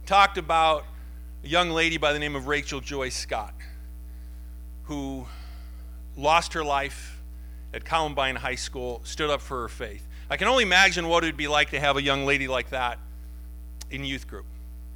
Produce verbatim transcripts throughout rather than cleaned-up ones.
talked about a young lady by the name of Rachel Joy Scott, who lost her life at Columbine High School, stood up for her faith. I can only imagine what it would be like to have a young lady like that in youth group.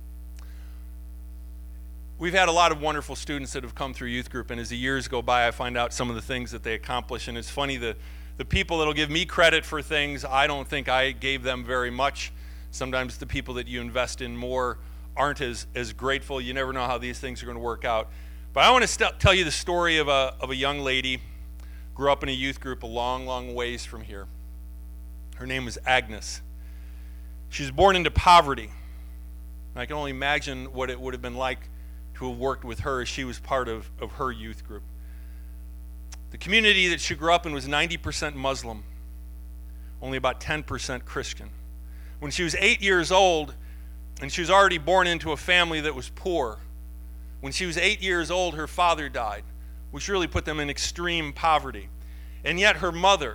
We've had a lot of wonderful students that have come through youth group, and as the years go by, I find out some of the things that they accomplish, and it's funny, the, the people that'll give me credit for things, I don't think I gave them very much. Sometimes the people that you invest in more aren't as, as grateful. You never know how these things are going to work out. But I want to st- tell you the story of a, of a young lady, grew up in a youth group a long, long ways from here. Her name was Agnes. She was born into poverty. I can only imagine what it would have been like to have worked with her as she was part of, of her youth group. The community that she grew up in was ninety percent Muslim, only about ten percent Christian. When she was eight years old, and she was already born into a family that was poor, when she was eight years old, her father died, which really put them in extreme poverty. And yet her mother,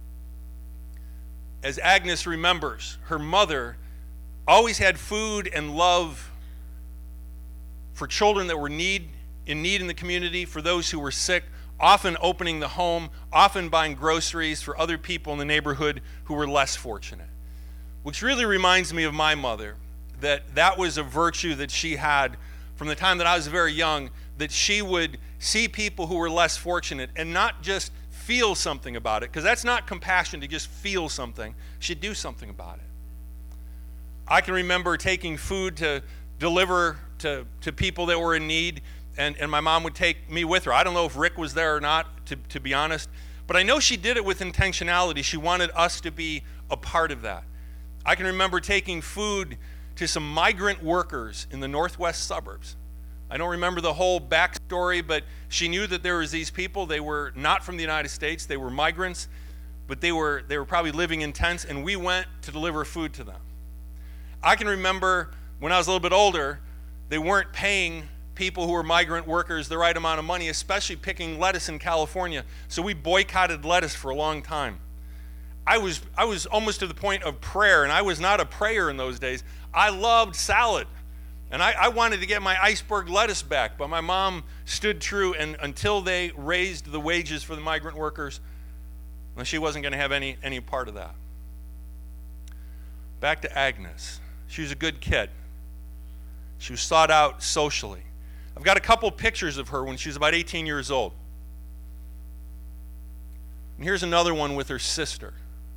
as Agnes remembers, her mother always had food and love for children that were need in need in the community, for those who were sick, often opening the home, often buying groceries for other people in the neighborhood who were less fortunate. Which really reminds me of my mother, that that was a virtue that she had from the time that I was very young, that she would see people who were less fortunate and not just feel something about it, because that's not compassion to just feel something. She'd do something about it. I can remember taking food to deliver to, to people that were in need, and, and my mom would take me with her. I don't know if Rick was there or not, to, to be honest, but I know she did it with intentionality. She wanted us to be a part of that. I can remember taking food to some migrant workers in the northwest suburbs. I don't remember the whole backstory, but she knew that there was these people. They were not from the United States. They were migrants, but they were they were probably living in tents, and we went to deliver food to them. I can remember when I was a little bit older, they weren't paying people who were migrant workers the right amount of money, especially picking lettuce in California. So we boycotted lettuce for a long time. I was I was almost to the point of prayer, and I was not a prayer in those days. I loved salad, and I, I wanted to get my iceberg lettuce back, but my mom stood true, and until they raised the wages for the migrant workers, well, she wasn't going to have any, any part of that. Back to Agnes. She was a good kid. She was sought out socially. I've got a couple pictures of her when she was about eighteen years old. And here's another one with her sister.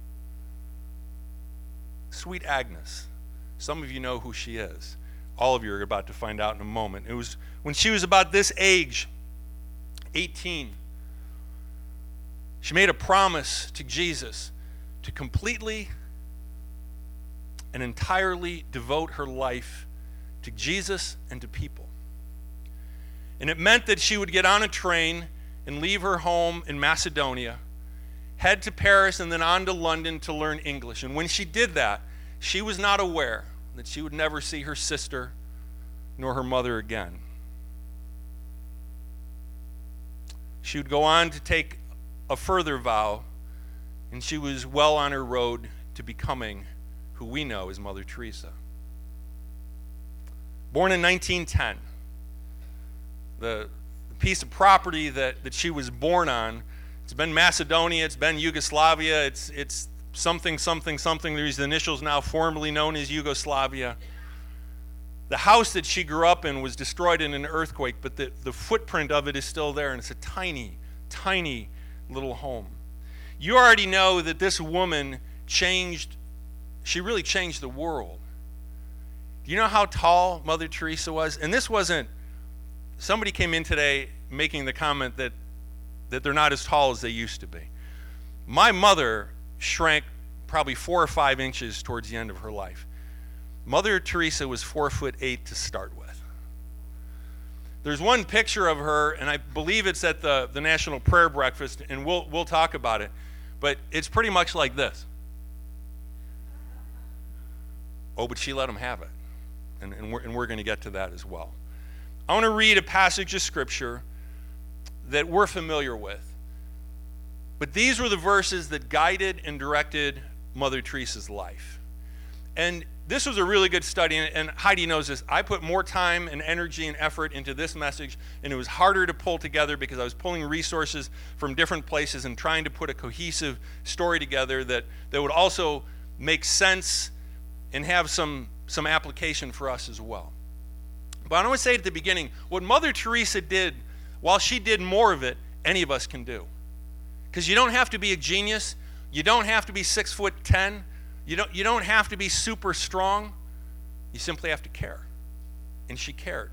Sweet Agnes. Some of you know who she is. All of you are about to find out in a moment. It was when she was about this age, eighteen, she made a promise to Jesus to completely and entirely devote her life to Jesus and to people. And it meant that she would get on a train and leave her home in Macedonia, head to Paris, and then on to London to learn English. And when she did that, she was not aware that she would never see her sister nor her mother again. She would go on to take a further vow, and she was well on her road to becoming who we know as Mother Teresa. Born in nineteen ten, the piece of property that, that she was born on, it's been Macedonia, it's been Yugoslavia, it's it's something, something, something. There's the initials now formerly known as Yugoslavia. The house that she grew up in was destroyed in an earthquake, but the, the footprint of it is still there, and it's a tiny, tiny little home. You already know that this woman changed, she really changed the world. Do you know how tall Mother Teresa was? And this wasn't, somebody came in today making the comment that, that they're not as tall as they used to be. My mother shrank probably four or five inches towards the end of her life. Mother Teresa was four foot eight to start with. There's one picture of her, and I believe it's at the, the National Prayer Breakfast, and we'll we'll talk about it, but it's pretty much like this. Oh, but she let him have it, and, and we're, and we're going to get to that as well. I want to read a passage of Scripture that we're familiar with, but these were the verses that guided and directed Mother Teresa's life. And this was a really good study, and Heidi knows this. I put more time and energy and effort into this message, and it was harder to pull together because I was pulling resources from different places and trying to put a cohesive story together that, that would also make sense and have some, some application for us as well. But I want to say at the beginning, what Mother Teresa did, while she did more of it, any of us can do. Because you don't have to be a genius. You don't have to be six foot ten. You don't, you don't have to be super strong. You simply have to care. And she cared.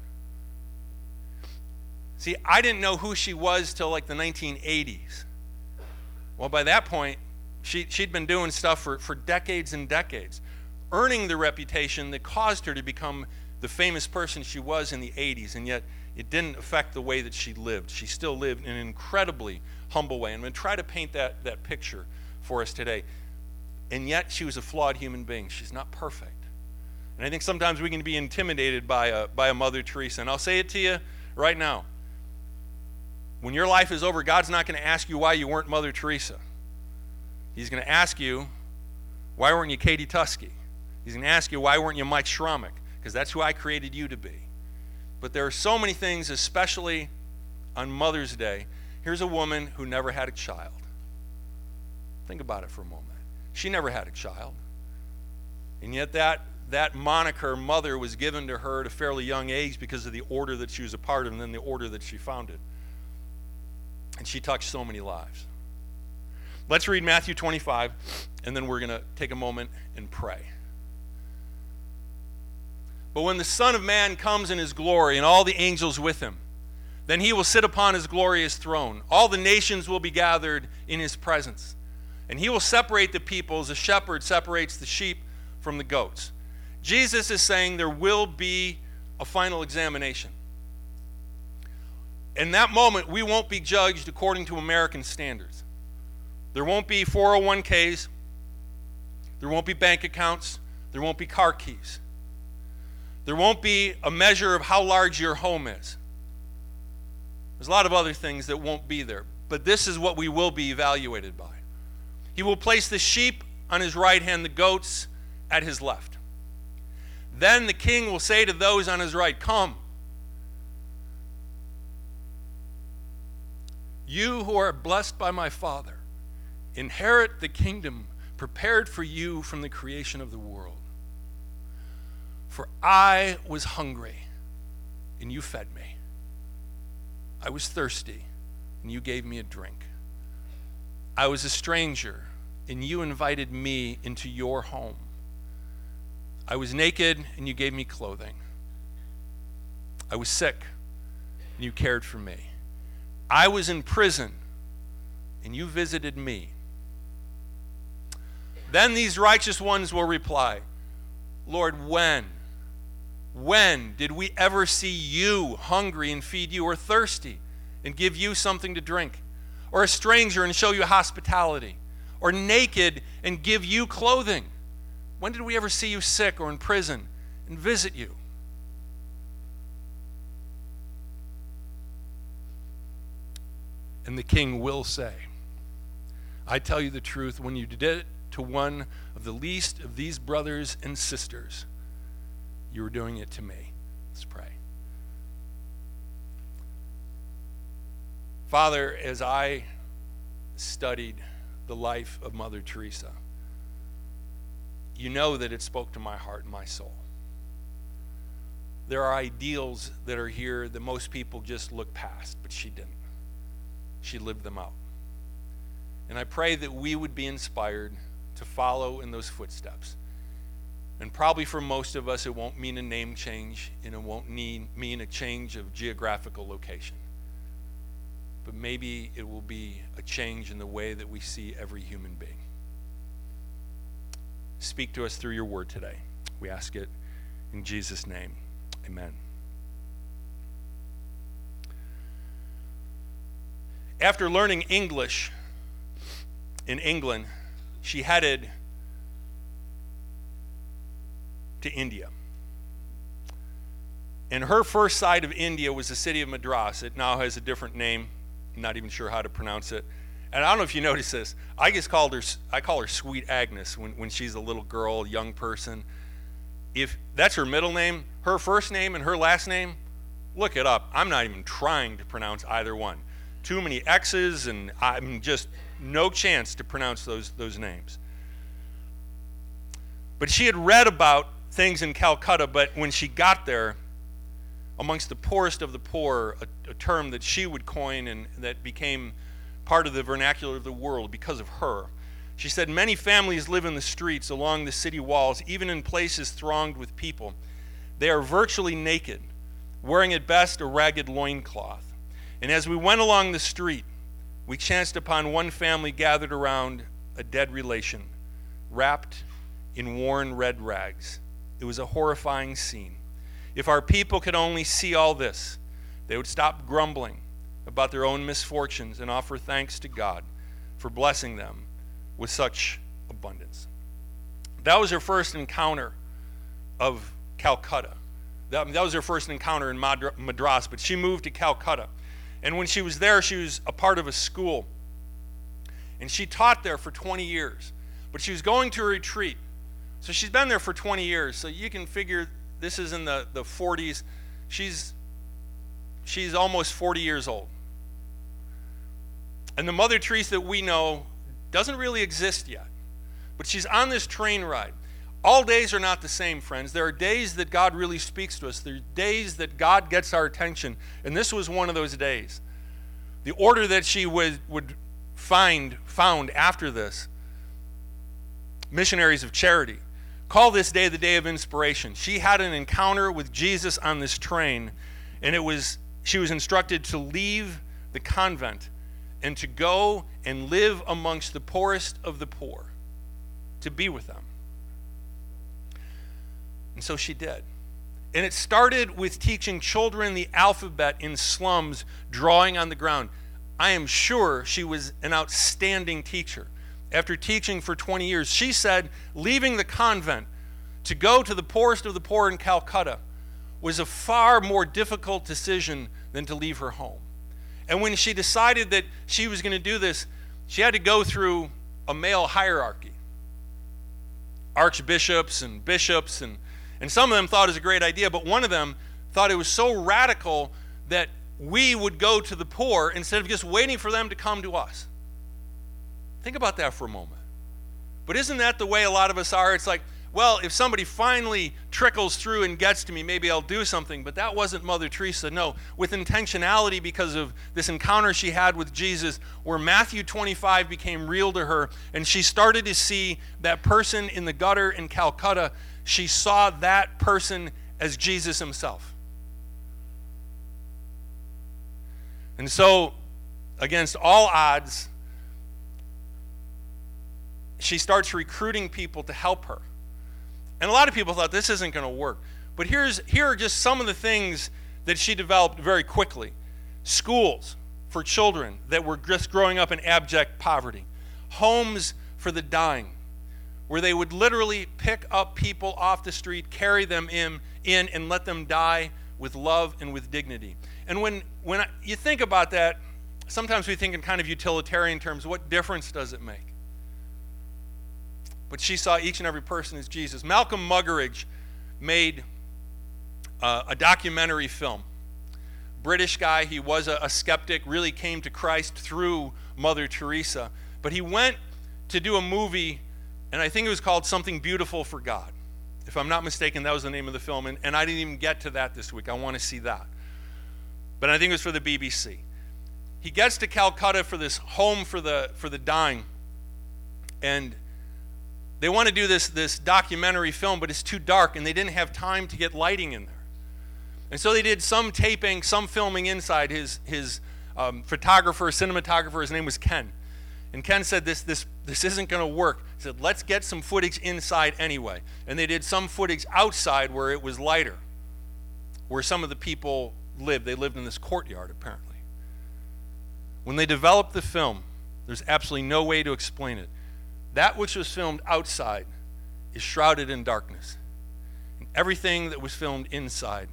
See, I didn't know who she was till like the nineteen eighties. Well, by that point, she, she'd been doing stuff for, for decades and decades, earning the reputation that caused her to become the famous person she was in the eighties, and yet it didn't affect the way that she lived. She still lived in an incredibly humble way. And I'm going to try to paint that, that picture for us today. And yet she was a flawed human being. She's not perfect. And I think sometimes we can be intimidated by a, by a Mother Teresa. And I'll say it to you right now. When your life is over, God's not going to ask you why you weren't Mother Teresa. He's going to ask you, why weren't you Katie Tuskey? He's going to ask you, why weren't you Mike Schromick? Because that's who I created you to be. But there are so many things, especially on Mother's Day. Here's a woman who never had a child. Think about it for a moment. She never had a child. And yet that, that moniker, mother, was given to her at a fairly young age because of the order that she was a part of and then the order that she founded. And she touched so many lives. Let's read Matthew twenty-five, and then we're going to take a moment and pray. But when the Son of Man comes in his glory and all the angels with him, then he will sit upon his glorious throne. All the nations will be gathered in his presence. And he will separate the people as a shepherd separates the sheep from the goats. Jesus is saying there will be a final examination. In that moment, we won't be judged according to American standards. There won't be four oh one k's. There won't be bank accounts. There won't be car keys. There won't be a measure of how large your home is. There's a lot of other things that won't be there. But this is what we will be evaluated by. He will place the sheep on his right hand, the goats at his left. Then the king will say to those on his right, come. You who are blessed by my Father, inherit the kingdom prepared for you from the creation of the world. For I was hungry, and you fed me. I was thirsty, and you gave me a drink. I was a stranger, and you invited me into your home. I was naked, and you gave me clothing. I was sick, and you cared for me. I was in prison, and you visited me. Then these righteous ones will reply, Lord, when? When did we ever see you hungry and feed you, or thirsty and give you something to drink? Or a stranger and show you hospitality, or naked and give you clothing? When did we ever see you sick or in prison and visit you? And the king will say, I tell you the truth, when you did it to one of the least of these brothers and sisters, you were doing it to me. Let's pray. Father, as I studied the life of Mother Teresa, you know that it spoke to my heart and my soul. There are ideals that are here that most people just look past, but she didn't. She lived them out. And I pray that we would be inspired to follow in those footsteps. And probably for most of us, it won't mean a name change, and it won't need, mean a change of geographical location. But maybe it will be a change in the way that we see every human being. Speak to us through your word today. We ask it in Jesus' name. Amen. After learning English in England, she headed to India. And her first sight of India was the city of Madras. It now has a different name. I'm not even sure how to pronounce it. And I don't know if you notice this. I just called her, I call her Sweet Agnes when, when she's a little girl, young person. If that's her middle name, her first name and her last name, look it up. I'm not even trying to pronounce either one. Too many X's, and I'm just no chance to pronounce those, those names. But she had read about things in Calcutta, but when she got there, amongst the poorest of the poor, a, a term that she would coin and that became part of the vernacular of the world because of her. She said, many families live in the streets along the city walls, even in places thronged with people. They are virtually naked, wearing at best a ragged loincloth. And as we went along the street, we chanced upon one family gathered around a dead relation, wrapped in worn red rags. It was a horrifying scene. If our people could only see all this, they would stop grumbling about their own misfortunes and offer thanks to God for blessing them with such abundance. That was her first encounter of Calcutta. That, that was her first encounter in Madras, but she moved to Calcutta. And when she was there, she was a part of a school. And she taught there for twenty years. But she was going to a retreat. So she's been there for twenty years. So you can figure this is in the, the forties. She's, she's almost forty years old. And the Mother Teresa that we know doesn't really exist yet. But she's on this train ride. All days are not the same, friends. There are days that God really speaks to us. There are days that God gets our attention. And this was one of those days. The order that she would, would find found after this, Missionaries of Charity, call this day the day of inspiration. She had an encounter with Jesus on this train, and it was she was instructed to leave the convent and to go and live amongst the poorest of the poor, to be with them. And so she did. And it started with teaching children the alphabet in slums, drawing on the ground. I am sure she was an outstanding teacher. After teaching for twenty years, she said leaving the convent to go to the poorest of the poor in Calcutta was a far more difficult decision than to leave her home. And when she decided that she was going to do this, she had to go through a male hierarchy. Archbishops and bishops, and, and some of them thought it was a great idea, but one of them thought it was so radical that we would go to the poor instead of just waiting for them to come to us. Think about that for a moment. But isn't that the way a lot of us are? It's like, well, if somebody finally trickles through and gets to me, maybe I'll do something. But that wasn't Mother Teresa. No, with intentionality, because of this encounter she had with Jesus, where Matthew twenty-five became real to her, and she started to see that person in the gutter in Calcutta. She saw that person as Jesus himself. And so, against all odds, she starts recruiting people to help her. And a lot of people thought this isn't going to work. But here's here are just some of the things that she developed very quickly. Schools for children that were just growing up in abject poverty. Homes for the dying, where they would literally pick up people off the street, carry them in, in and let them die with love and with dignity. And when, when I, you think about that, sometimes we think in kind of utilitarian terms. What difference does it make? But she saw each and every person as Jesus. Malcolm Muggeridge made uh, a documentary film. British guy, he was a, a skeptic, really came to Christ through Mother Teresa. But he went to do a movie, and I think it was called Something Beautiful for God. If I'm not mistaken, that was the name of the film, and, and I didn't even get to that this week. I want to see that. But I think it was for the B B C. He gets to Calcutta for this home for the for the dying, and they want to do this, this documentary film, but it's too dark, and they didn't have time to get lighting in there. And so they did some taping, some filming inside. His, his um, photographer, cinematographer, his name was Ken. And Ken said, this, this, this isn't going to work. He said, let's get some footage inside anyway. And they did some footage outside where it was lighter, where some of the people lived. They lived in this courtyard, apparently. When they developed the film, there's absolutely no way to explain it. That which was filmed outside is shrouded in darkness. And everything that was filmed inside,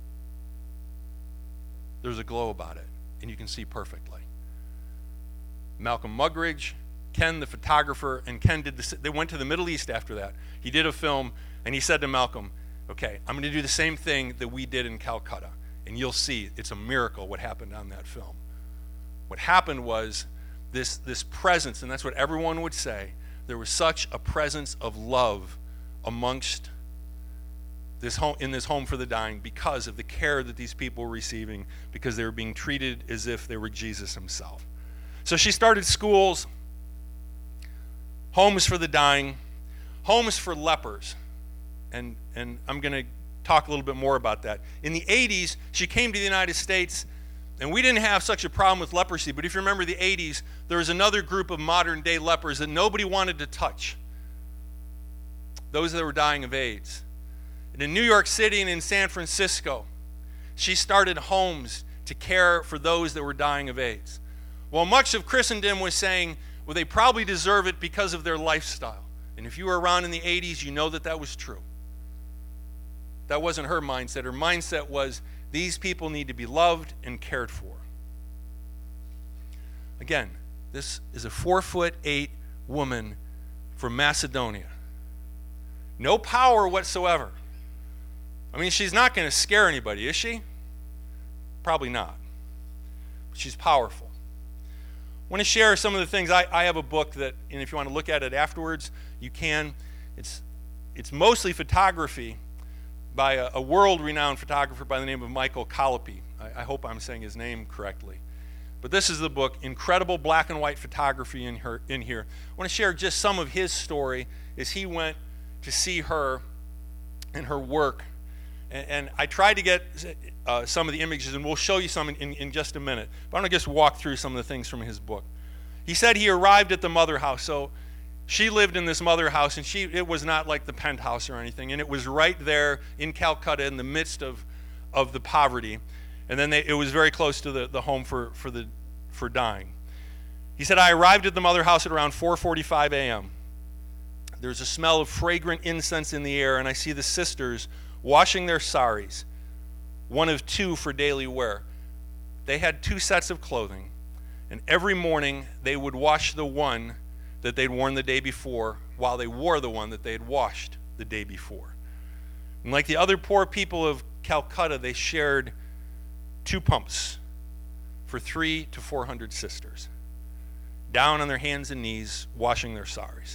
there's a glow about it, and you can see perfectly. Malcolm Muggeridge, Ken the photographer, and Ken did this. They went to the Middle East after that. He did a film, and he said to Malcolm, okay, I'm going to do the same thing that we did in Calcutta, and you'll see it's a miracle what happened on that film. What happened was this, this presence, and that's what everyone would say, there was such a presence of love amongst this home, in this home for the dying, because of the care that these people were receiving, because they were being treated as if they were Jesus himself. So she started schools, homes for the dying, homes for lepers, and and I'm going to talk a little bit more about that. In the eighties, she came to the United States, and we didn't have such a problem with leprosy, but if you remember the eighties, there was another group of modern-day lepers that nobody wanted to touch, those that were dying of AIDS. And in New York City and in San Francisco, she started homes to care for those that were dying of AIDS. Well, much of Christendom was saying, well, they probably deserve it because of their lifestyle. And if you were around in the eighties, you know that that was true. That wasn't her mindset. Her mindset was, these people need to be loved and cared for. Again, this is a four foot eight woman from Macedonia. No power whatsoever. I mean, she's not going to scare anybody, is she? Probably not. But she's powerful. I want to share some of the things. I, I have a book that, and if you want to look at it afterwards, you can. It's, it's mostly photography by a, a world-renowned photographer by the name of Michael Colopy. I, I hope I'm saying his name correctly. But this is the book, Incredible Black and White Photography in, her, in here. I want to share just some of his story as he went to see her and her work. And, and I tried to get uh, some of the images, and we'll show you some in, in, in just a minute. But I'm going to just walk through some of the things from his book. He said he arrived at the mother house. So she lived in this mother house, and she it was not like the penthouse or anything. And it was right there in Calcutta in the midst of, of the poverty. And then they, it was very close to the, the home for, for, the, for dying. He said, I arrived at the mother house at around four forty-five a.m. There's a smell of fragrant incense in the air, and I see the sisters washing their saris, one of two for daily wear. They had two sets of clothing, and every morning they would wash the one that they'd worn the day before while they wore the one that they had washed the day before. And like the other poor people of Calcutta, they shared two pumps for three to four hundred sisters, down on their hands and knees, washing their saris.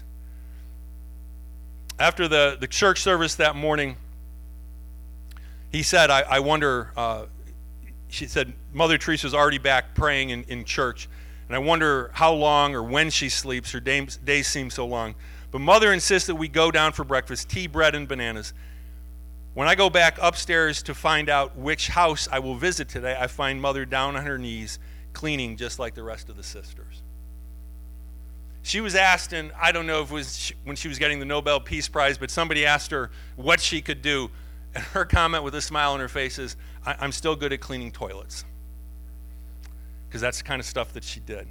After the, the church service that morning, he said, I, I wonder, uh, she said, Mother Teresa was already back praying in, in church, and I wonder how long or when she sleeps. Her days, days seem so long. But Mother insists that we go down for breakfast, tea, bread, and bananas. When I go back upstairs to find out which house I will visit today, I find Mother down on her knees, cleaning just like the rest of the sisters. She was asked, and I don't know if it was when she was getting the Nobel Peace Prize, but somebody asked her what she could do. And her comment with a smile on her face is, I- I'm still good at cleaning toilets. Because that's the kind of stuff that she did.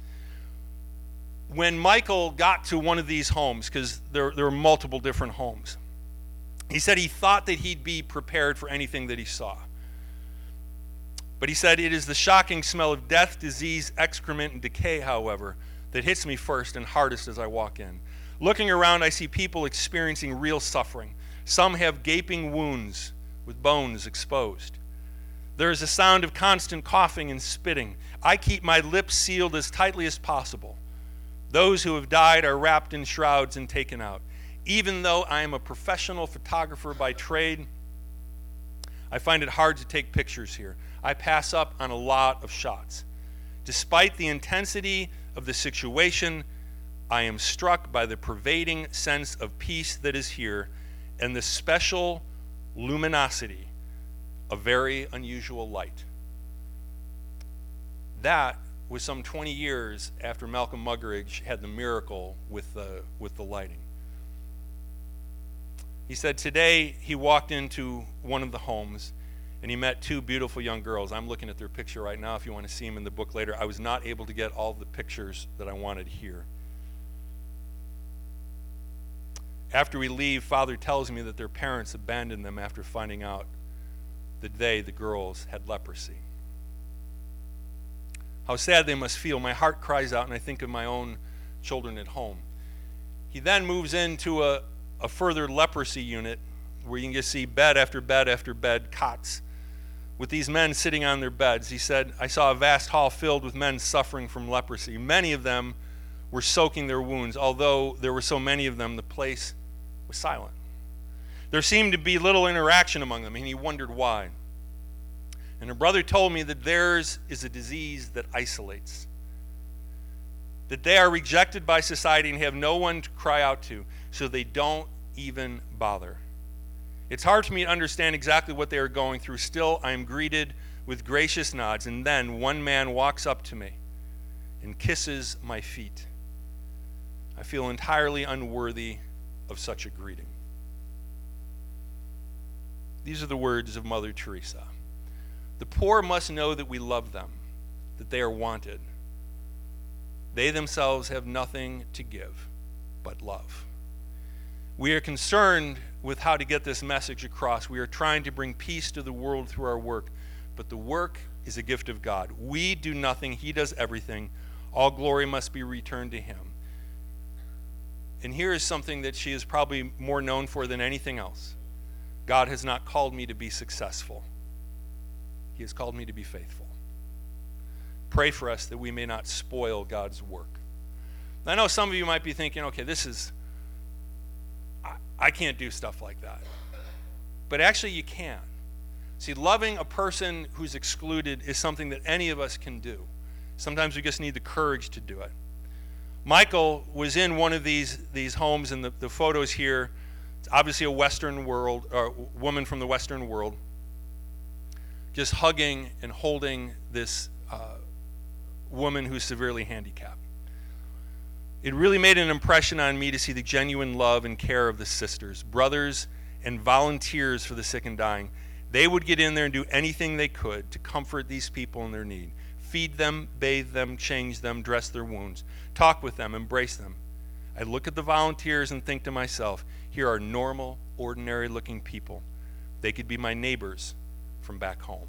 When Michael got to one of these homes, because there, there were multiple different homes, he said he thought that he'd be prepared for anything that he saw. But he said, it is the shocking smell of death, disease, excrement, and decay, however, that hits me first and hardest as I walk in. Looking around, I see people experiencing real suffering. Some have gaping wounds with bones exposed. There is a sound of constant coughing and spitting. I keep my lips sealed as tightly as possible. Those who have died are wrapped in shrouds and taken out. Even though I am a professional photographer by trade, I find it hard to take pictures here. I pass up on a lot of shots. Despite the intensity of the situation, I am struck by the pervading sense of peace that is here and the special luminosity of very unusual light. That was some twenty years after Malcolm Muggeridge had the miracle with the, with the lighting. He said today he walked into one of the homes and he met two beautiful young girls. I'm looking at their picture right now if you want to see them in the book later. I was not able to get all the pictures that I wanted here. After we leave, Father tells me that their parents abandoned them after finding out that they, the girls, had leprosy. How sad they must feel. My heart cries out, and I think of my own children at home. He then moves into a, a further leprosy unit where you can just see bed after bed after bed, cots, with these men sitting on their beds. He said, I saw a vast hall filled with men suffering from leprosy. Many of them were soaking their wounds. Although there were so many of them, the place was silent. There seemed to be little interaction among them, and he wondered why. And a brother told me that theirs is a disease that isolates, that they are rejected by society and have no one to cry out to, so they don't even bother. It's hard for me to understand exactly what they are going through. Still, I am greeted with gracious nods, and then one man walks up to me and kisses my feet. I feel entirely unworthy of such a greeting. These are the words of Mother Teresa. The poor must know that we love them, that they are wanted. They themselves have nothing to give but love. We are concerned with how to get this message across. We are trying to bring peace to the world through our work, but the work is a gift of God. We do nothing, He does everything. All glory must be returned to Him. And here is something that she is probably more known for than anything else. God has not called me to be successful. He has called me to be faithful. Pray for us that we may not spoil God's work. I know some of you might be thinking, okay, this is, I, I can't do stuff like that. But actually you can. See, loving a person who's excluded is something that any of us can do. Sometimes we just need the courage to do it. Michael was in one of these, these homes, and the, the photos here, it's obviously a Western world, or woman from the Western world, just hugging and holding this uh, woman who's severely handicapped. It really made an impression on me to see the genuine love and care of the sisters, brothers, and volunteers for the sick and dying. They would get in there and do anything they could to comfort these people in their need. Feed them, bathe them, change them, dress their wounds, talk with them, embrace them. I look at the volunteers and think to myself, here are normal, ordinary-looking people. They could be my neighbors from back home.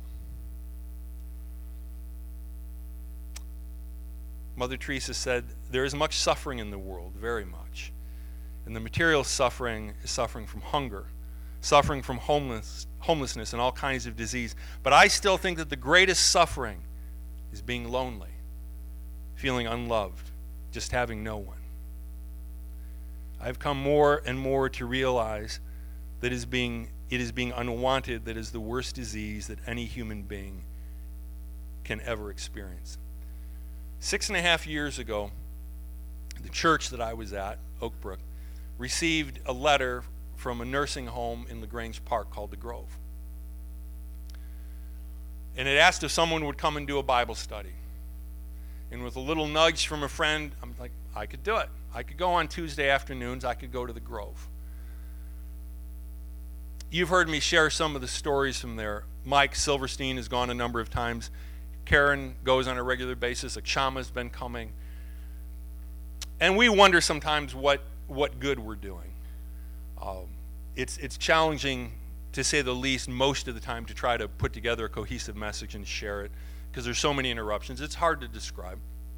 Mother Teresa said, there is much suffering in the world, very much. And the material suffering is suffering from hunger, suffering from homeless, homelessness and all kinds of disease. But I still think that the greatest suffering is being lonely, feeling unloved, just having no one. I've come more and more to realize that is being, it is being unwanted that is the worst disease that any human being can ever experience. Six and a half years ago, the church that I was at, Oakbrook, received a letter from a nursing home in LaGrange Park called The Grove. And it asked if someone would come and do a Bible study. And with a little nudge from a friend, I'm like, I could do it. I could go on Tuesday afternoons. I could go to The Grove. You've heard me share some of the stories from there. Mike Silverstein has gone a number of times. Karen goes on a regular basis. Akshama's been coming. And we wonder sometimes what, what good we're doing. Um, it's, it's challenging, to say the least, most of the time to try to put together a cohesive message and share it because there's so many interruptions. It's hard to describe.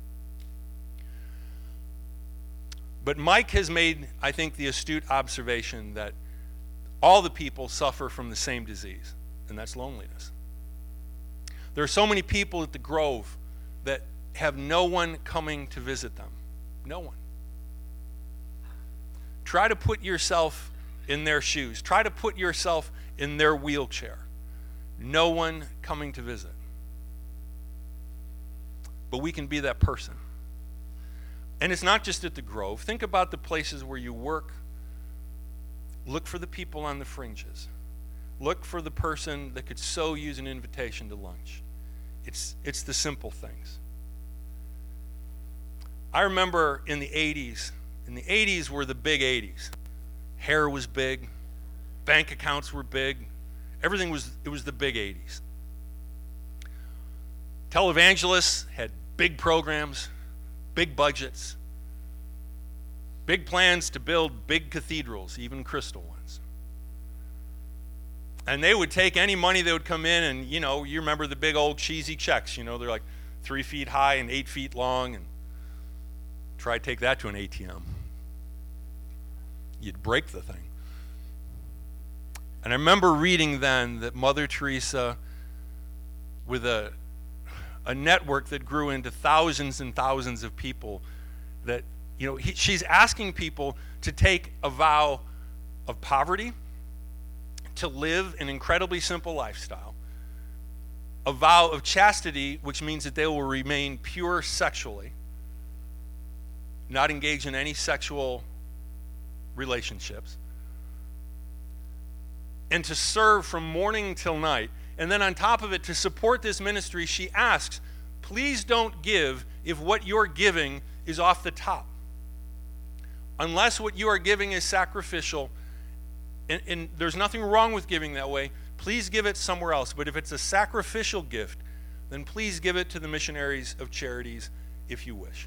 But Mike has made, I think, the astute observation that all the people suffer from the same disease, and that's loneliness. There are so many people at the Grove that have no one coming to visit them. No one. Try to put yourself in their shoes. Try to put yourself in their wheelchair. No one coming to visit. But we can be that person. And it's not just at the Grove. Think about the places where you work. Look for the people on the fringes. Look for the person that could so use an invitation to lunch. It's, it's the simple things. I remember in the eighties, in the eighties were the big eighties. Hair was big, bank accounts were big, everything was, it was the big eighties. Televangelists had big programs, big budgets, big plans to build big cathedrals, even crystal ones. And they would take any money that would come in, and, you know, you remember the big old cheesy checks, you know, they're like three feet high and eight feet long, and try to take that to an A T M. You'd break the thing. And I remember reading then that Mother Teresa, with a, a network that grew into thousands and thousands of people, that, you know, he, she's asking people to take a vow of poverty, to live an incredibly simple lifestyle, a vow of chastity, which means that they will remain pure sexually, not engage in any sexual relationships, and to serve from morning till night. And then on top of it, to support this ministry, she asks, please don't give if what you're giving is off the top. Unless what you are giving is sacrificial, and, and there's nothing wrong with giving that way, please give it somewhere else. But if it's a sacrificial gift, then please give it to the missionaries of charities if you wish.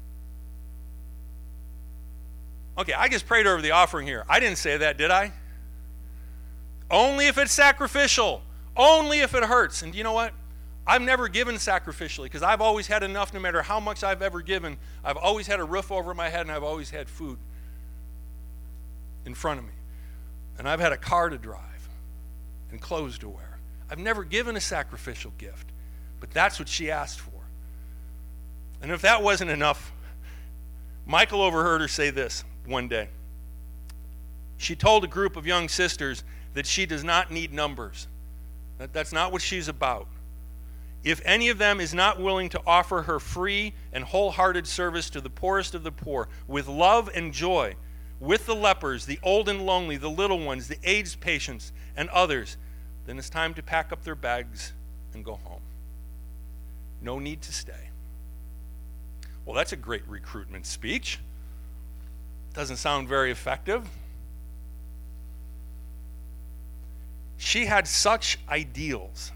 Okay, I just prayed over the offering here. I didn't say that, did I? Only if it's sacrificial. Only if it hurts. And you know what? I've never given sacrificially because I've always had enough no matter how much I've ever given. I've always had a roof over my head and I've always had food in front of me. And I've had a car to drive and clothes to wear. I've never given a sacrificial gift, but that's what she asked for. And if that wasn't enough, Michael overheard her say this one day. She told a group of young sisters that she does not need numbers. That, that's not what she's about. If any of them is not willing to offer her free and wholehearted service to the poorest of the poor, with love and joy, with the lepers, the old and lonely, the little ones, the AIDS patients, and others, then it's time to pack up their bags and go home. No need to stay. Well, that's a great recruitment speech. Doesn't sound very effective. She had such ideals.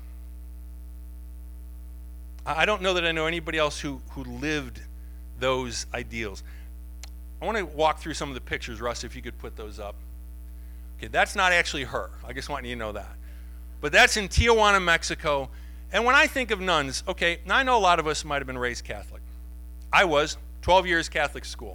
I don't know that I know anybody else who, who lived those ideals. I want to walk through some of the pictures, Russ, if you could put those up. Okay, that's not actually her. I just want you to know that. But that's in Tijuana, Mexico. And when I think of nuns, okay, now I know a lot of us might have been raised Catholic. I was, twelve years Catholic school.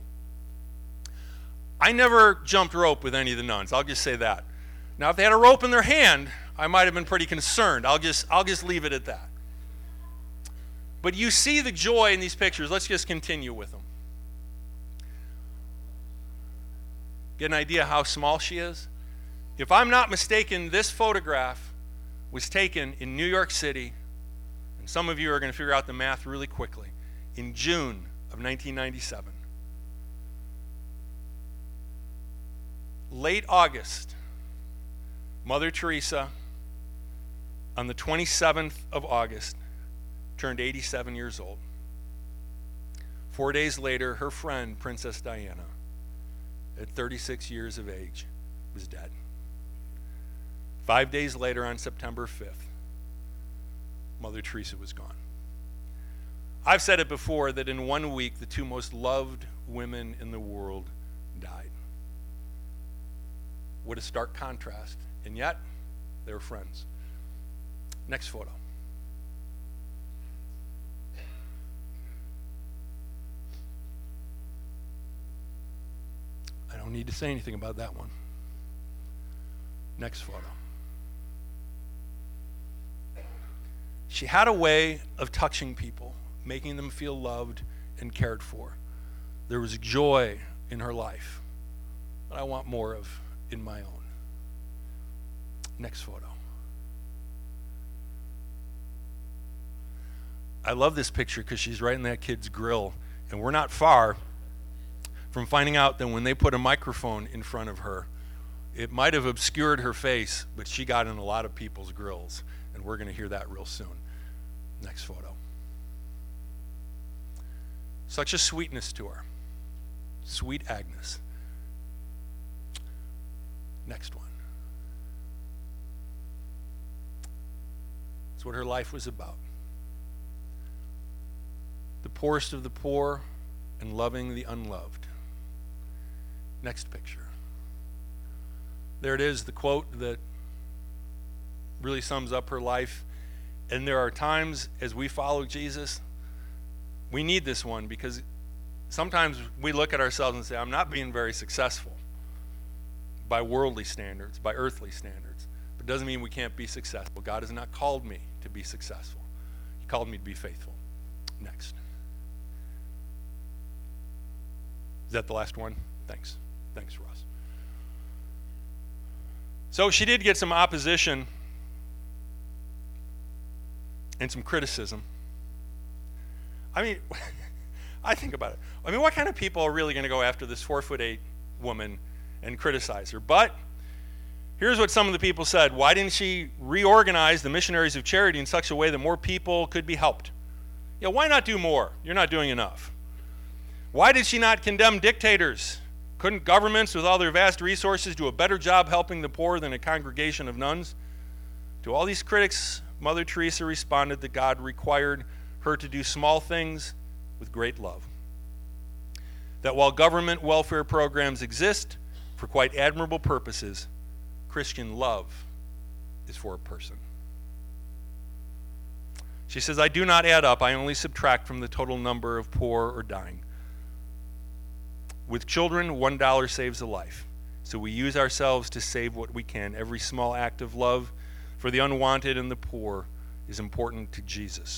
I never jumped rope with any of the nuns. I'll just say that. Now, if they had a rope in their hand, I might have been pretty concerned. I'll just, I'll just leave it at that. But you see the joy in these pictures. Let's just continue with them. Get an idea how small she is? If I'm not mistaken, this photograph was taken in New York City, and some of you are going to figure out the math really quickly, in June of nineteen ninety-seven. Late August, Mother Teresa, on the twenty-seventh of August, turned eighty-seven years old. Four days later, her friend, Princess Diana, at thirty-six years of age, was dead. Five days later, on September fifth, Mother Teresa was gone. I've said it before that in one week, the two most loved women in the world died. What a stark contrast. And yet, they were friends. Next photo. I don't need to say anything about that one. Next photo. She had a way of touching people, making them feel loved and cared for. There was joy in her life that I want more of in my own. Next photo. I love this picture because she's right in that kid's grill, and we're not far from finding out that when they put a microphone in front of her, it might have obscured her face, but she got in a lot of people's grills, and we're going to hear that real soon. Next photo. Such a sweetness to her. Sweet Agnes. Next one. That's what her life was about. The poorest of the poor and loving the unloved. Next picture. There it is, the quote that really sums up her life. And there are times as we follow Jesus we need this one because sometimes we look at ourselves and say, I'm not being very successful by worldly standards, by earthly standards. But it doesn't mean we can't be successful. God has not called me to be successful. He called me to be faithful. Next. Is that the last one? Thanks. Thanks, Ross. So she did get some opposition and some criticism. I mean, I think about it. I mean, what kind of people are really going to go after this four foot eight woman and criticize her? But here's what some of the people said. Why didn't she reorganize the Missionaries of Charity in such a way that more people could be helped? Yeah, why not do more? You're not doing enough. Why did she not condemn dictators? Couldn't governments with all their vast resources do a better job helping the poor than a congregation of nuns? To all these critics, Mother Teresa responded that God required her to do small things with great love. That while government welfare programs exist for quite admirable purposes, Christian love is for a person. She says, I do not add up, I only subtract from the total number of poor or dying. With children, one dollar saves a life. So we use ourselves to save what we can. Every small act of love for the unwanted and the poor is important to Jesus.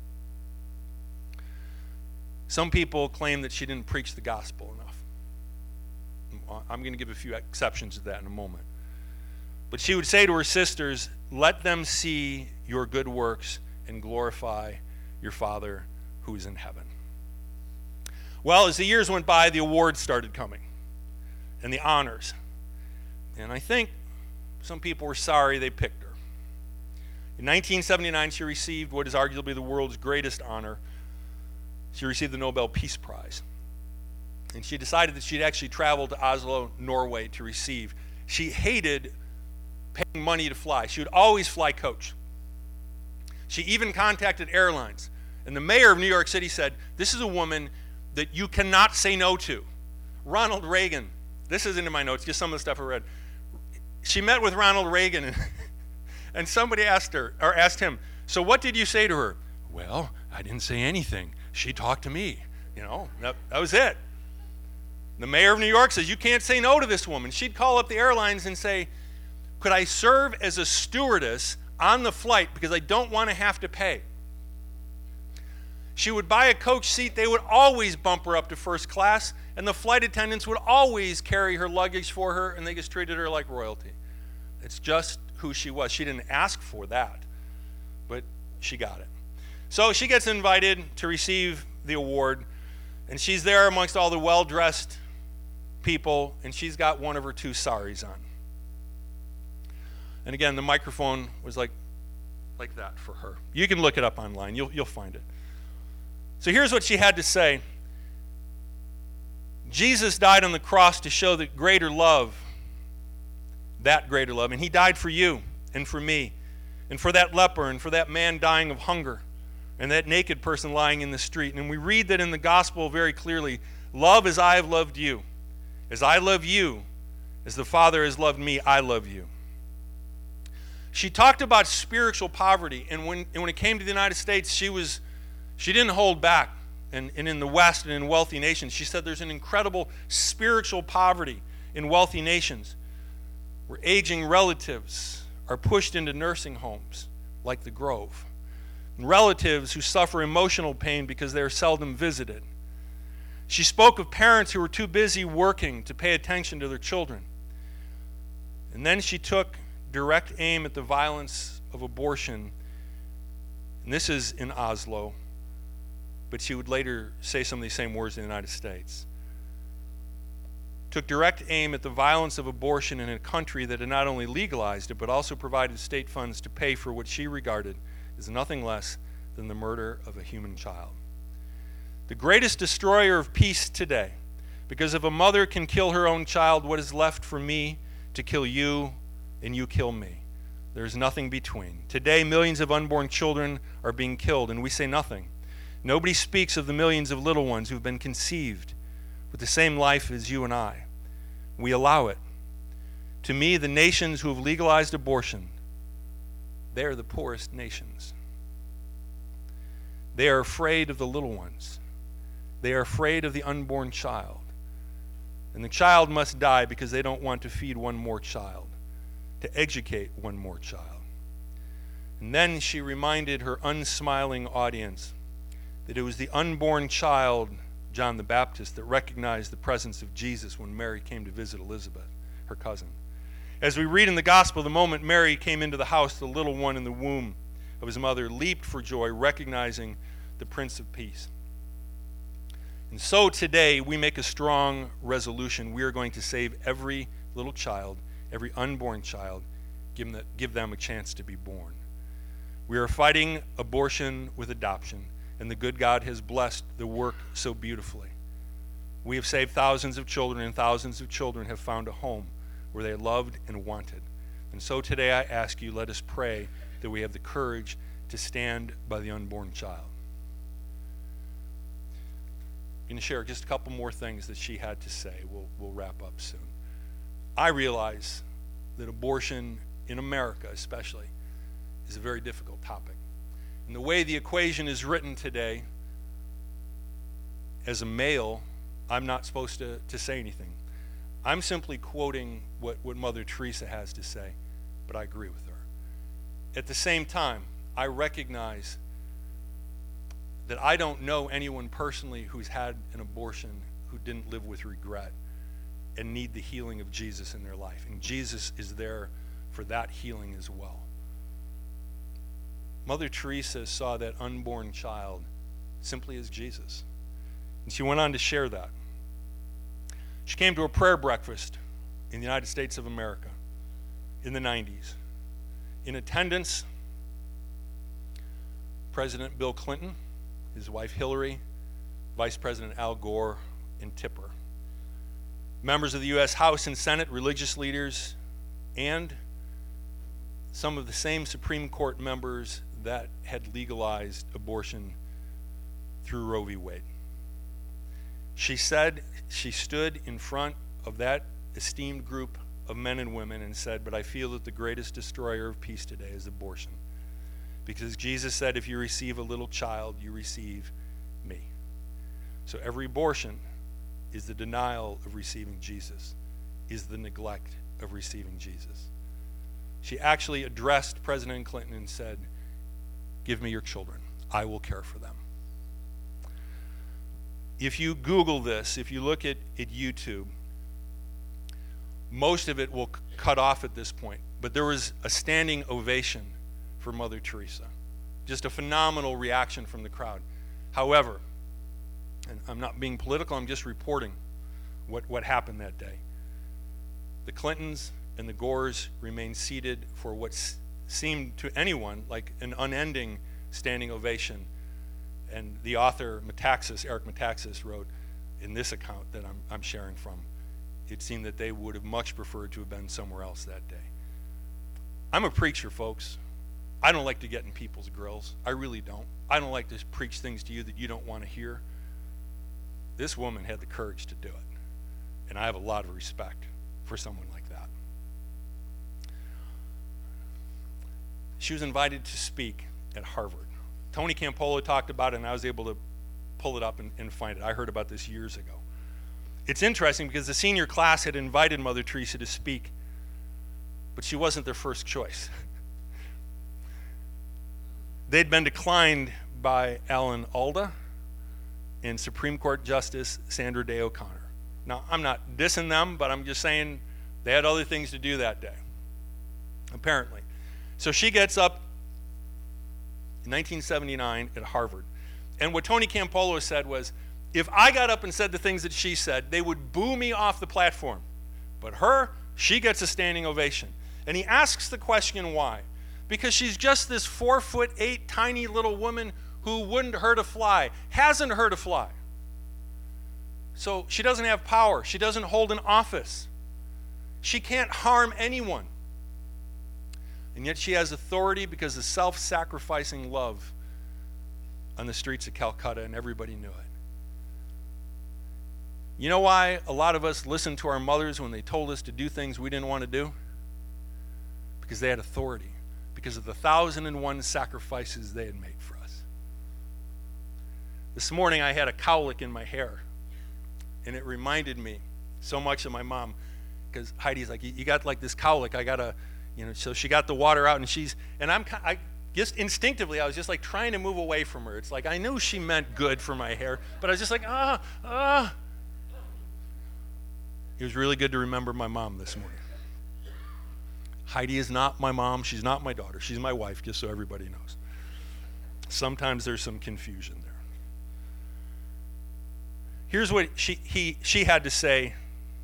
Some people claim that she didn't preach the gospel enough. I'm going to give a few exceptions to that in a moment. But she would say to her sisters, let them see your good works and glorify your Father who is in heaven. Well, as the years went by, the awards started coming and the honors. And I think some people were sorry they picked her. In nineteen seventy-nine, she received what is arguably the world's greatest honor. She received the Nobel Peace Prize. And she decided that she'd actually travel to Oslo, Norway to receive. She hated paying money to fly. She would always fly coach. She even contacted airlines. And the mayor of New York City said, this is a woman that you cannot say no to. Ronald Reagan, this isn't in my notes, just some of the stuff I read. She met with Ronald Reagan, and, and somebody asked her, or asked him, so what did you say to her? Well, I didn't say anything. She talked to me. You know, that, that was it. The mayor of New York says, you can't say no to this woman. She'd call up the airlines and say, could I serve as a stewardess on the flight because I don't want to have to pay? She would buy a coach seat. They would always bump her up to first class, and the flight attendants would always carry her luggage for her, and they just treated her like royalty. It's just who she was. She didn't ask for that, but she got it. So she gets invited to receive the award, and she's there amongst all the well-dressed people, and she's got one of her two saris on. And again, the microphone was like, like that for her. You can look it up online. You'll, you'll find it. So here's what she had to say. Jesus died on the cross to show that greater love, that greater love, and he died for you and for me and for that leper and for that man dying of hunger and that naked person lying in the street. And we read that in the gospel very clearly, love as I have loved you. As I love you, as the Father has loved me, I love you. She talked about spiritual poverty, and when, and when it came to the United States, she was She didn't hold back. And, and in the West and in wealthy nations, she said there's an incredible spiritual poverty in wealthy nations where aging relatives are pushed into nursing homes like the Grove. And relatives who suffer emotional pain because they are seldom visited. She spoke of parents who were too busy working to pay attention to their children. And then she took direct aim at the violence of abortion. And this is in Oslo. But she would later say some of these same words in the United States. Took direct aim at the violence of abortion in a country that had not only legalized it, but also provided state funds to pay for what she regarded as nothing less than the murder of a human child. The greatest destroyer of peace today, because if a mother can kill her own child, what is left for me to kill you and you kill me? There's nothing between. Today, millions of unborn children are being killed, and we say nothing. Nobody speaks of the millions of little ones who've been conceived with the same life as you and I. We allow it. To me, the nations who have legalized abortion, they're the poorest nations. They are afraid of the little ones. They are afraid of the unborn child. And the child must die because they don't want to feed one more child, to educate one more child. And then she reminded her unsmiling audience that it was the unborn child, John the Baptist, that recognized the presence of Jesus when Mary came to visit Elizabeth, her cousin. As we read in the gospel, the moment Mary came into the house, the little one in the womb of his mother leaped for joy, recognizing the Prince of Peace. And so today we make a strong resolution. We are going to save every little child, every unborn child, give them, give them a chance to be born. We are fighting abortion with adoption, and the good God has blessed the work so beautifully. We have saved thousands of children, and thousands of children have found a home where they are loved and wanted. And so today I ask you, let us pray that we have the courage to stand by the unborn child. I'm going to share just a couple more things that she had to say. We'll, we'll wrap up soon. I realize that abortion in America especially is a very difficult topic. And the way the equation is written today, as a male, I'm not supposed to, to say anything. I'm simply quoting what, what Mother Teresa has to say, but I agree with her. At the same time, I recognize that I don't know anyone personally who's had an abortion who didn't live with regret and need the healing of Jesus in their life. And Jesus is there for that healing as well. Mother Teresa saw that unborn child simply as Jesus. And she went on to share that. She came to a prayer breakfast in the United States of America in the nineties. In attendance, President Bill Clinton, his wife Hillary, Vice President Al Gore, and Tipper. Members of the U S House and Senate, religious leaders, and some of the same Supreme Court members that had legalized abortion through Roe v. Wade. She said, she stood in front of that esteemed group of men and women and said, but I feel that the greatest destroyer of peace today is abortion. Because Jesus said, if you receive a little child, you receive me. So every abortion is the denial of receiving Jesus, is the neglect of receiving Jesus. She actually addressed President Clinton and said, give me your children. I will care for them. If you Google this, if you look at, at YouTube, most of it will c- cut off at this point. But there was a standing ovation for Mother Teresa. Just a phenomenal reaction from the crowd. However, and I'm not being political, I'm just reporting what, what happened that day. The Clintons and the Gores remained seated for what s- seemed to anyone like an unending standing ovation. And the author, Metaxas, Eric Metaxas, wrote in this account that I'm, I'm sharing from, it seemed that they would have much preferred to have been somewhere else that day. I'm a preacher, folks. I don't like to get in people's grills. I really don't. I don't like to preach things to you that you don't want to hear. This woman had the courage to do it. And I have a lot of respect for someone like that. She was invited to speak at Harvard. Tony Campolo talked about it, and I was able to pull it up and, and find it. I heard about this years ago. It's interesting because the senior class had invited Mother Teresa to speak, but she wasn't their first choice. They'd been declined by Alan Alda and Supreme Court Justice Sandra Day O'Connor. Now, I'm not dissing them, but I'm just saying they had other things to do that day, apparently. So she gets up in nineteen seventy-nine at Harvard. And what Tony Campolo said was, if I got up and said the things that she said, they would boo me off the platform. But her, she gets a standing ovation. And he asks the question why. Because she's just this four foot eight tiny little woman who wouldn't hurt a fly, hasn't hurt a fly. So she doesn't have power. She doesn't hold an office. She can't harm anyone. And yet she has authority because of self-sacrificing love on the streets of Calcutta, and everybody knew it. You know why a lot of us listened to our mothers when they told us to do things we didn't want to do? Because they had authority, because of the thousand and one sacrifices they had made for us. This morning I had a cowlick in my hair, and it reminded me so much of my mom, because Heidi's like, you got like this cowlick, I gotta, you know, so she got the water out, and she's, and I'm, I just instinctively, I was just like trying to move away from her. It's like, I knew she meant good for my hair, but I was just like, ah, ah. It was really good to remember my mom this morning. Heidi is not my mom, she's not my daughter, she's my wife, just so everybody knows. Sometimes there's some confusion there. Here's what she, he, she had to say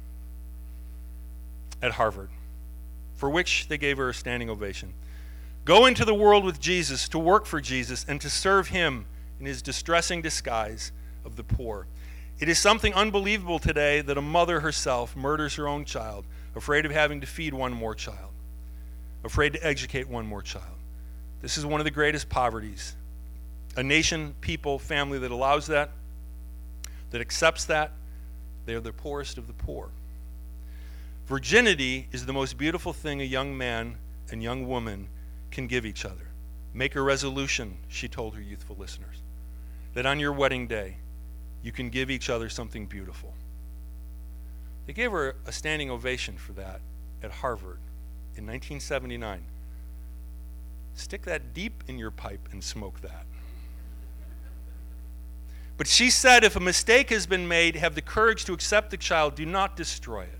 at Harvard, for which they gave her a standing ovation. Go into the world with Jesus, to work for Jesus, and to serve him in his distressing disguise of the poor. It is something unbelievable today that a mother herself murders her own child, afraid of having to feed one more child, afraid to educate one more child. This is one of the greatest poverties. A nation, people, family that allows that, that accepts that, they are the poorest of the poor. Virginity is the most beautiful thing a young man and young woman can give each other. Make a resolution, she told her youthful listeners, that on your wedding day, you can give each other something beautiful. They gave her a standing ovation for that at Harvard in nineteen seventy-nine. Stick that deep in your pipe and smoke that. But she said, if a mistake has been made, have the courage to accept the child. Do not destroy it.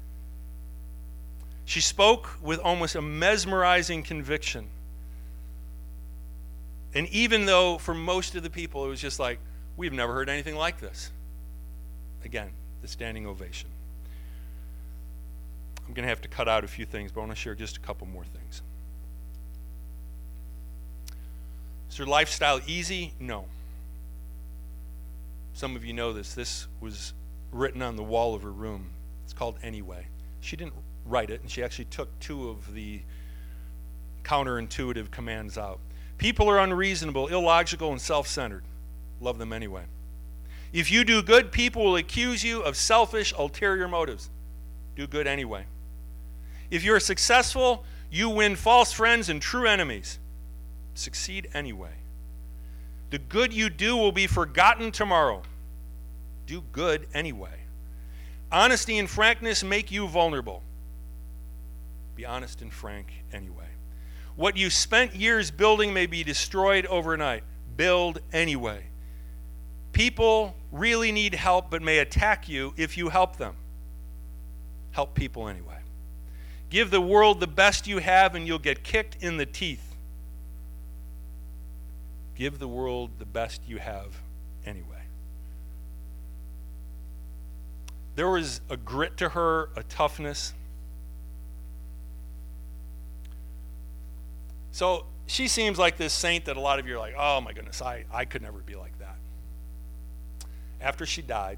She spoke with almost a mesmerizing conviction. And even though for most of the people it was just like, we've never heard anything like this. Again, the standing ovation. I'm going to have to cut out a few things, but I want to share just a couple more things. Is her lifestyle easy? No. Some of you know this. This was written on the wall of her room. It's called Anyway. She didn't write it, and she actually took two of the counterintuitive commands out. People are unreasonable, illogical, and self-centered. Love them anyway. If you do good, people will accuse you of selfish, ulterior motives. Do good anyway. If you're successful, you win false friends and true enemies. Succeed anyway. The good you do will be forgotten tomorrow. Do good anyway. Honesty and frankness make you vulnerable. Be honest and frank anyway. What you spent years building may be destroyed overnight. Build anyway. People really need help but may attack you if you help them. Help people anyway. Give the world the best you have and you'll get kicked in the teeth. Give the world the best you have anyway. There was a grit to her, a toughness. So she seems like this saint that a lot of you are like, oh my goodness, I, I could never be like that. After she died,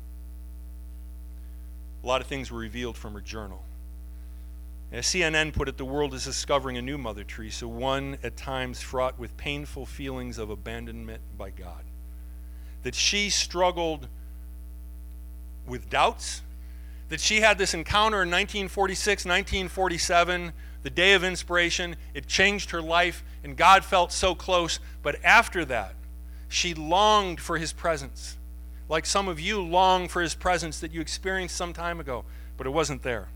a lot of things were revealed from her journal. As C N N put it, the world is discovering a new Mother Teresa, one at times fraught with painful feelings of abandonment by God. That she struggled with doubts, that she had this encounter in nineteen forty-six, nineteen forty-seven, the day of inspiration. It changed her life, and God felt so close. But after that, she longed for his presence, like some of you long for his presence that you experienced some time ago, but it wasn't there.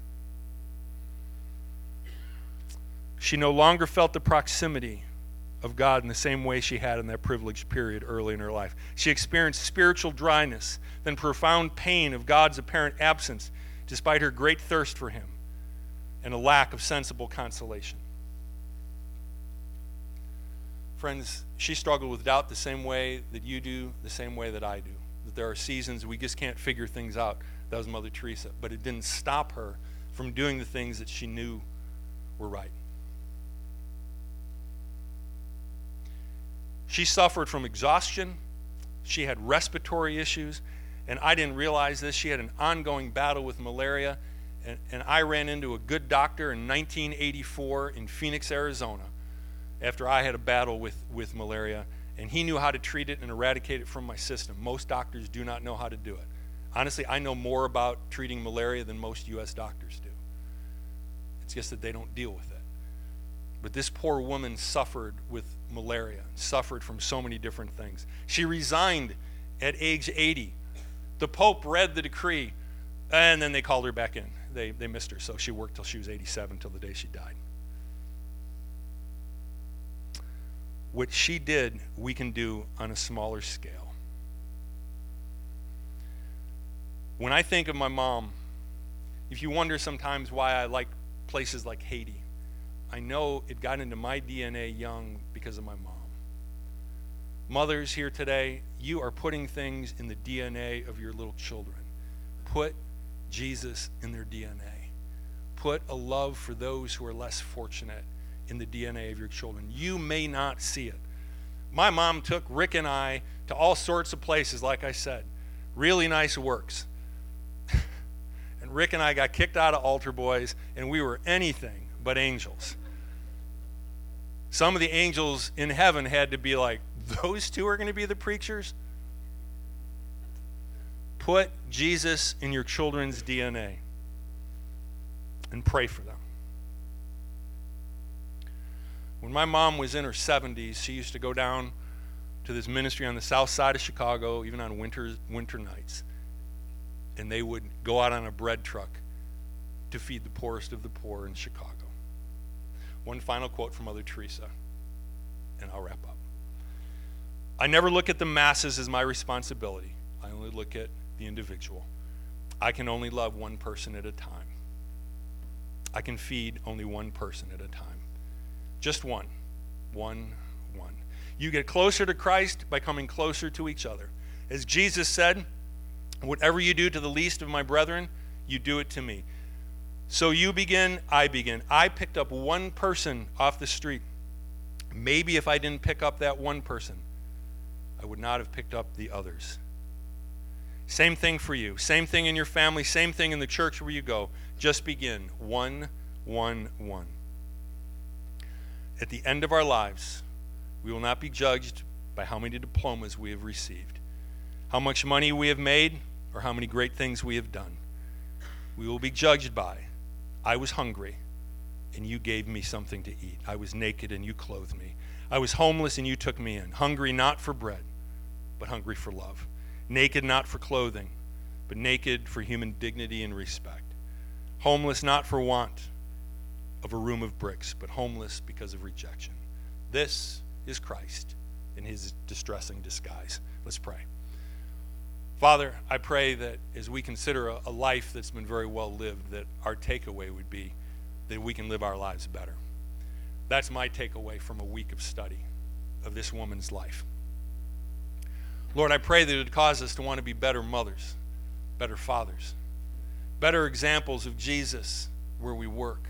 She no longer felt the proximity of God in the same way she had in that privileged period early in her life. She experienced spiritual dryness, then profound pain of God's apparent absence, despite her great thirst for him and a lack of sensible consolation. Friends, she struggled with doubt the same way that you do, the same way that I do. That there are seasons we just can't figure things out. That was Mother Teresa. But it didn't stop her from doing the things that she knew were right. She suffered from exhaustion. She had respiratory issues. And I didn't realize this. She had an ongoing battle with malaria. And, and I ran into a good doctor in nineteen eighty-four in Phoenix, Arizona, after I had a battle with, with malaria. And he knew how to treat it and eradicate it from my system. Most doctors do not know how to do it. Honestly, I know more about treating malaria than most U S doctors do. It's just that they don't deal with it. But this poor woman suffered with malaria, suffered from so many different things. She resigned at age eighty. The Pope read the decree, and then they called her back in. They, they missed her, so she worked till she was eighty-seven, till the day she died. What she did, we can do on a smaller scale. When I think of my mom, if you wonder sometimes why I like places like Haiti, I know it got into my D N A young because of my mom. Mothers here today, you are putting things in the D N A of your little children. Put Jesus in their D N A. Put a love for those who are less fortunate in the D N A of your children. You may not see it. My mom took Rick and I to all sorts of places, like I said, really nice works. And Rick and I got kicked out of altar boys, and we were anything but angels. Some of the angels in heaven had to be like, those two are going to be the preachers? Put Jesus in your children's D N A and pray for them. When my mom was in her seventies, she used to go down to this ministry on the south side of Chicago, even on winter, winter nights. And they would go out on a bread truck to feed the poorest of the poor in Chicago. One final quote from Mother Teresa, and I'll wrap up. I never look at the masses as my responsibility. I only look at the individual. I can only love one person at a time. I can feed only one person at a time. Just one. One, one. You get closer to Christ by coming closer to each other. As Jesus said, whatever you do to the least of my brethren, you do it to me. So you begin, I begin. I picked up one person off the street. Maybe if I didn't pick up that one person, I would not have picked up the others. Same thing for you. Same thing in your family. Same thing in the church where you go. Just begin. One, one, one. At the end of our lives, we will not be judged by how many diplomas we have received, how much money we have made, or how many great things we have done. We will be judged by, I was hungry, and you gave me something to eat. I was naked, and you clothed me. I was homeless, and you took me in. Hungry not for bread, but hungry for love. Naked not for clothing, but naked for human dignity and respect. Homeless not for want of a room of bricks, but homeless because of rejection. This is Christ in his distressing disguise. Let's pray. Father, I pray that as we consider a, a life that's been very well lived, that our takeaway would be that we can live our lives better. That's my takeaway from a week of study of this woman's life. Lord, I pray that it would cause us to want to be better mothers, better fathers, better examples of Jesus where we work.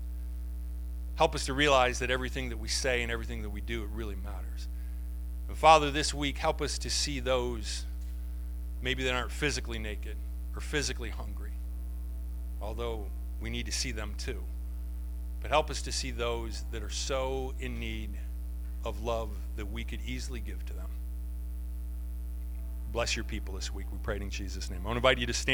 Help us to realize that everything that we say and everything that we do, it really matters. And Father, this week, help us to see those maybe that aren't physically naked or physically hungry, although we need to see them too. But help us to see those that are so in need of love that we could easily give to them. Bless your people this week. We pray in Jesus' name. I want to invite you to stand.